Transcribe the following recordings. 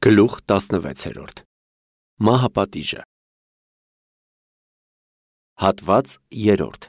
Գլուխ 16 Մահապատիժը Հատված 3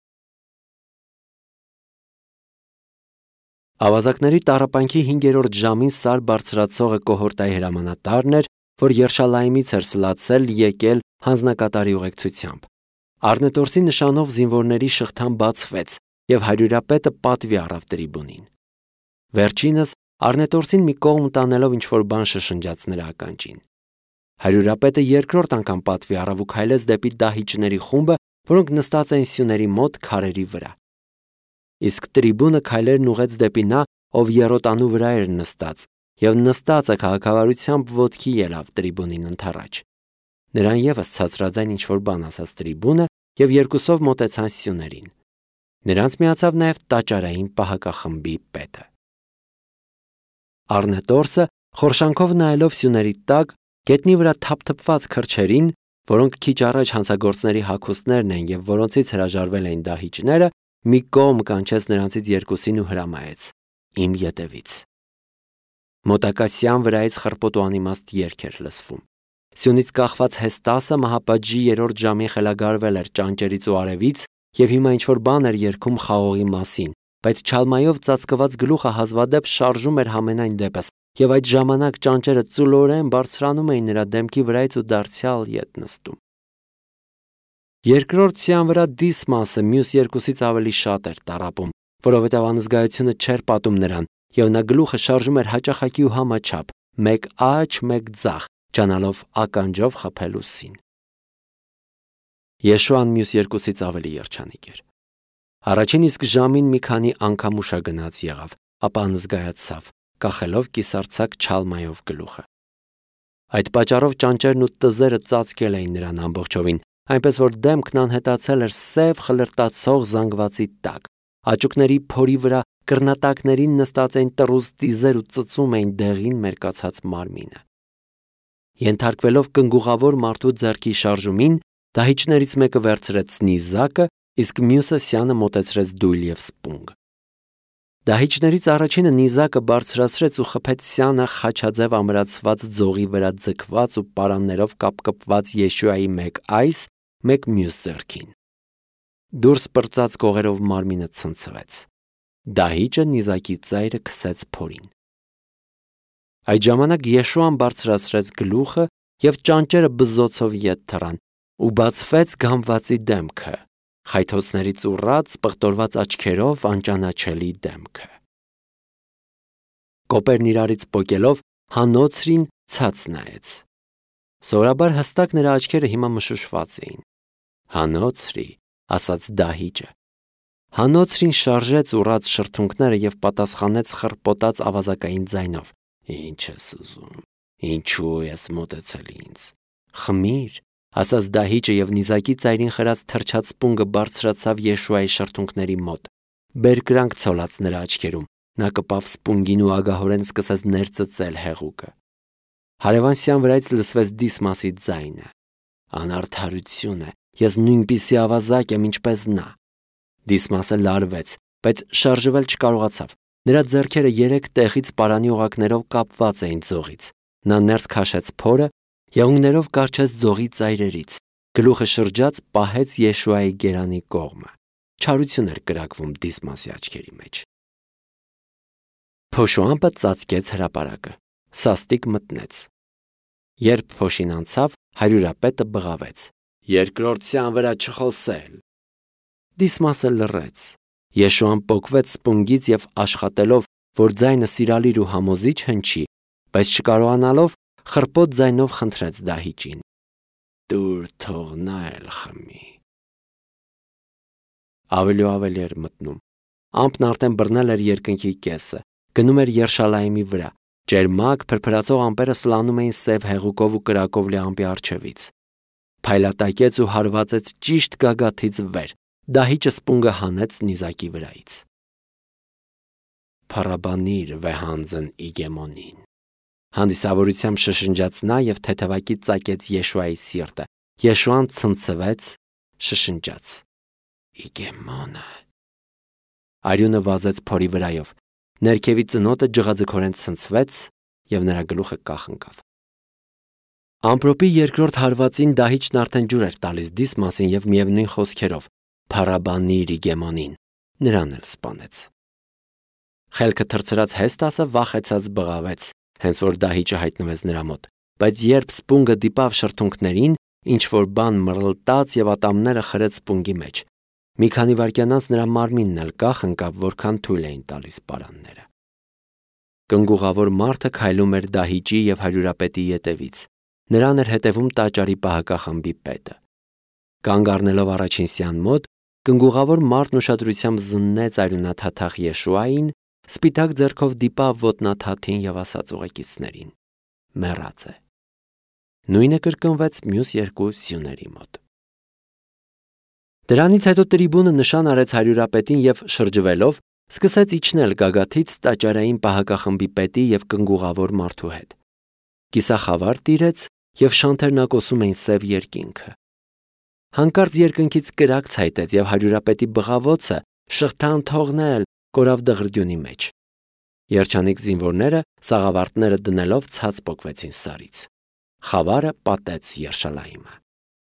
Ավազակների տառապանքի 5-րդ ժամին Սար բարձրացողը կոհորտայի հրամանատարն էր, որ Երշալայիմից էր սլացել եկել հանձնակատարի ուղեկցությամբ։ Առնետորսի նշանով զինվորների շղթան բացվեց, և հարյուրապետը պատվի առավ տրիբունին։ Վերջինս Առնետորսին մի կողմ տանելով ինչ-որ բան շշնջաց նրա ականջին։ Հարյուրապետը երկրորդ անգամ պատվի առավ ու քայլեց դեպի դահիճների խումբը, որոնք նստած էին սյուների մոտ քարերի վրա։ Իսկ տրիբունը քայլերն ուղեց դեպի նա, ով եռոտանու վրա էր նստած, և նստածը քաղաքավարությամբ ոտքի ելավ տրիբունին ընդառաջ։ Նրան ևս ցածրաձայն ինչ-որ բան ասաց տրիբունը, և երկուսով մոտեցան սյուներին։ Նրանց միացավ նաև տաճարային պահակախմբի պետը։ Առնետորսը, խորշանքով նայելով սյուների տակ, գետնի վրա թափթփված քրջերին, որոնք քիչ առաջ հանցագործների հագուստներն էին և որոնցից հրաժարվել էին դահիճները, մի կողմ կանչեց նրանցից երկուսին ու հրամայեց. «Իմ ետևից»։ Մոտակա սյան վրայից խռպոտ ու անիմաստ երգ էր լսվում։ Սյունից կախված Հեստասը մահապատժի 3-րդ ժամին խելագարվել էր ճանճերից ու արևից և հիմա ինչ-որ բան էր երգում խաղողի մասին, բայց չալմայով ծածկված գլուխը հազվադեպ շարժում էր համենայն դեպս, և այդ ժամանակ ճանճերը ծուլորեն բարձրանում էին նրա դեմքի վրայից ու դարձյալ ետ նստում։ Երկրորդ սյան վրա Դիսմասը մյուս երկուսից ավելի շատ էր տառապում, որովհետև անզգայությունը չէր պատում նրան, և նա գլուխը շարժում էր հաճախակի ու համաչափ, մեկ աջ, մեկ ձախ, ջանալով ականջով խփել ուսին։ Եշուան մյուս երկուսից ավելի երջանիկ էր։ Առաջին իսկ ժամին մի քանի անգամ ուշագնաց եղավ, ապա անզգայացավ, կախելով կիսարձակ չալմայով գլուխը։ Այդ պատճառով ճանճերն ու տզերը ծածկել էին նրան ամբողջովին, այնպես որ դեմքն անհետացել էր սև խլրտացող զանգվածի տակ, աճուկների փորի վրա կռնատակներին նստած էին տռուզ տիզեր ու ծծում էին դեղին մերկացած մարմինը։ Ենթարկվելով կնգուղավոր մարդու ձեռքի շարժումին, դահիճներից մեկը վերցրեց նիզակը, իսկ մյուսը սյանը մոտեցրեց դույլ և սպունգ։ Դահիճներից առաջինը նիզակը բարձրացրեց ու խփեց սյանը խաչաձև ամրացված ձողի վրա ձգված ու պարաններով կապկպված Եշուայի մեկ այս, մեկ մյուս ձեռքին։ Դուրս պրծած կողերով մարմինը ցնցվեց։ Դահիճը նիզակի ծայրը քսեց փորին։ Այդ ժամանակ Եշուան բարձրացրեց գլուխը, և ճանճերը բզզոցով ետ թռան, ու բացվեց գամվածի դեմքը, խայթոցներից ուռած, պղտորված աչքերով անճանաչելի դեմքը։ Կոպերն իրարից պոկելով Հանոցրին ցած նայեց։ Սովորաբար հստակ նրա աչքերը հիմա մշուշված էին։ «Հանոցրի», ասաց դահիճը։ Հանոցրին շարժեց ուռած շրթունքները և պատասխանեց խռպոտած ավազակային ձայնով. «Ինչ ես ուզում, ինչու ես մոտեցել ինձ»։ «Խմիր», ասաց դահիճը, և նիզակի ծայրին խրած թրջած սպունգը բարձրացավ Եշուայի շրթունքների մոտ։ Բերկրանք ցոլած նրա աչքերում, նա կպավ սպունգին ու ագահորեն սկսեց ներծծել հեղուկը։ Հարևան սյան վրայից լսվեց Դիսմասի ձայնը. «Անարդարություն է, ես նույնպիսի ավազակ եմ, ինչպես նա»։ Դիսմասը լարվեց, բայց շարժվել չկարողացավ։ Նրա ձեռքերը 3 տեղից պարանի օղակներով կապված էին ձողից։ Նա ներս քաշեց փորը, եղունգներով կառչեց ձողի ծայրերից, գլուխը շրջած պահեց Եշուայի գերանի կողմը։ Չարություն էր կրակվում Դիսմասի աչքերի մեջ։ Փոշուամպը ծածկեց հրապարակը, սաստիկ մտնեց։ Երբ փոշին անցավ, հարյուրապետը բղավեց. «Երկրորդ սյան վրա չխոսել»։ Դիսմասը լռեց։ Եշուան պոկվեց սպունգից և աշխատելով, որ ձայնը սիրալիր ու համոզիչ հնչի, բայց չկարողանալով, խռպոտ ձայնով խնդրեց դահիճին. «Տուր, թող նա էլ խմի»։ Ավելի ու ավելի էր մտնում։ Ամպն արդեն բռնել էր երկնքի կեսը, գնում էր Երշալայիմի վրա։ Ճերմակ, փրփրացող ամպերը սլանում էին սև հեղուկով ու կրակով լի ամպի առջևից։ Փայլատակեց ու հարվածեց ճիշտ գագաթից վեր։ Դահիճը սպունգը հանեց նիզակի վրայից։ «Փառաբանիր վեհանձն Իգեմոնին», հանդիսավորությամբ շշնջաց նա և թեթևակի ծակեց Եշուայի սիրտը։ Եշուան ցնցվեց, շշնջաց. «Իգեմոնը»։ Արյունը վազեց փորի վրայով։ Ներքևի ծնոտը ջղաձգորեն ցնցվեց, և նրա գլուխը կախ ընկավ։ Ամպրոպի երկրորդ հարվածին դահիճն արդեն ջուր էր տալիս Դիսմասին եւ միևնույն խոսքերով «Փարաբանի Ռիգեմանին» նրան էլ սպանեց։ Խելքը թռցրած Հեստասը վախեցած բղավեց, հենց որ դահիճը հայտնվեց նրա մոտ, բայց երբ սպունգը դիպավ շրթունքներին, ինչ որ բան մռլտաց եւ ատամները խրեց սպունգի մեջ։ Մի քանի վայրկյան անց նրա մարմինն էլ կախ ընկավ, որքան թույլ էին տալիս պարանները։ Կնգուղավոր մարդը քայլում էր դահիճի եւ հարյուրապետի ետևից։ Նրան էր հետևում տաճարի պահակախմբի պետը։ Կանգ առնելով առաջին սյան մոտ, կնգուղավոր մարդն ուշադրությամբ զննեց արյունաթաթախ Եշուային, սպիտակ ձեռքով դիպավ ոտնաթաթին եւ ասաց ուղեկիցներին. «Մեռած է»։ Նույնը կրկնվեց մյուս երկու սյուների մոտ։ Դրանից հետո տրիբունը նշան արեց հարյուրապետին եւ շրջվելով սկսեց իջնել գագաթից տաճարային պահակախմբի պետի եւ կնգուղավոր մարդու հետ։ Կիսախավար տիրեց եւ շանթերնակոսում էին սև երկինքը։ Հանկարծ երկնքից կրակ ցայտեց եւ հարյուրապետի բղավոցը շղթան թողնել կորավ դղրդյունի մեջ։ Երջանիկ զինվորները սաղավարտները դնելով ցած պոկվեցին սարից։ Խավարը պատեց Երշալայիմը։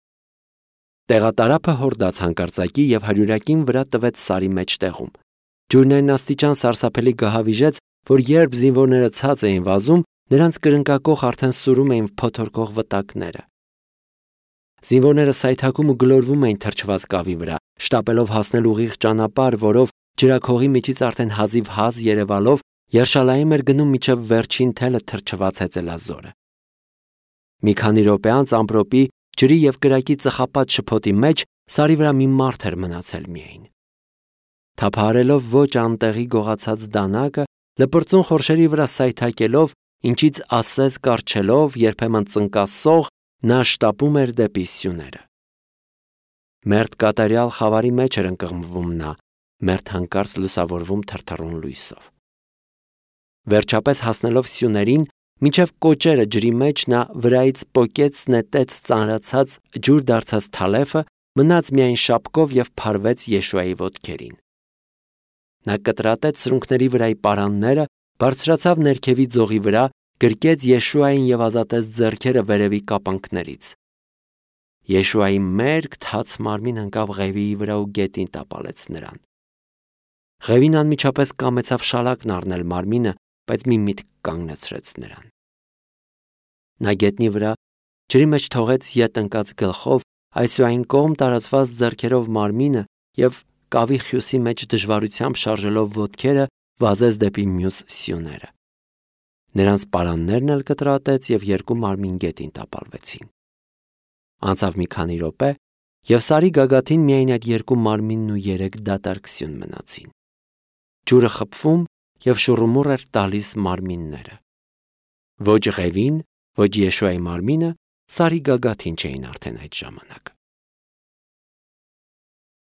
Տեղատարափը հորդաց հանկարծակի եւ հարյուրակին վրա տվեց սարի մեջտեղում։ Ջուրն այն աստիճան սարսափելի գահավիժեց, որ երբ զինվորները ցած էին վազում, նրանց կրնկակող արդեն սուրում էին փոթորկող վտակները։ Զինվորները սայթաքում ու գլորվում էին թրջված կավի վրա, շտապելով հասնել ուղիղ ճանապարհ, որով ջրաքողի միջից արդեն հազիվ հազ երևալով Երշալայիմ էր գնում մինչև վերջին թելը թրջված հեծելազորը։ Մի քանի րոպե անց ամպրոպի ջրի եւ կրակի ծխապատ շփոթի մեջ սարի վրա մի մարդ էր մնացել միայն։ Թափահարելով ոչ անտեղի գողացած դանակը, լպրծուն խորշերի վրա սայթակելով, ինչից ասես կարչելով, երբեմն ծնկասող, նա շտապում էր դեպի սյուները։ Մերթ կատարյալ խավարի մեջ էր ընկղմվում նա, մերթ հանկարծ լուսավորվում թրթռուն լույսով։ Վերջապես հասնելով սյուներին, մինչև կոճերը ջրի մեջ նա վրայից պոկեց նետեց ծանրացած ջուր դարձած թալեֆը, մնաց միայն շապկով եւ փարվեց Եշուայի ոտքերին։ Նա կտրատեց սրունքների վրայի պարանները, բարձրացավ ներքևի ձողի վրա, գրկեց Եշուային եւ ազատեց ձեռքերը վերևի կապանքներից։ Եշուայի մերկ թաց մարմին ընկավ ղևիի վրա ու գետին տապալեց նրան։ Ղևին անմիջապես կամեցավ շալակն առնել մարմինը, բայց մի միտք կանգնեցրեց նրան։ Նա գետնի վրա ջրի մեջ թողեց ետ ընկած գլխով, այսուայն կողմ տարածված ձեռքերով մարմինը եւ կավի խյուսի մեջ դժվարությամբ շարժելով ոտքերը վազեց դեպի մյուս սյուները։ Նրանց պարաններն էլ կտրատեց եւ երկու մարմին գետին տապալվեցին։ Անցավ մի քանի րոպե եւ սարի գագաթին միայն այդ երկու մարմինն ու 3 դատարկ սյուն մնացին։ Ջուրը խփվում եւ շուռումուռ էր տալիս մարմինները։ Ոչ ղևին, ոչ Եշուայի մարմինը սարի գագաթին չէին արդեն այդ ժամանակ։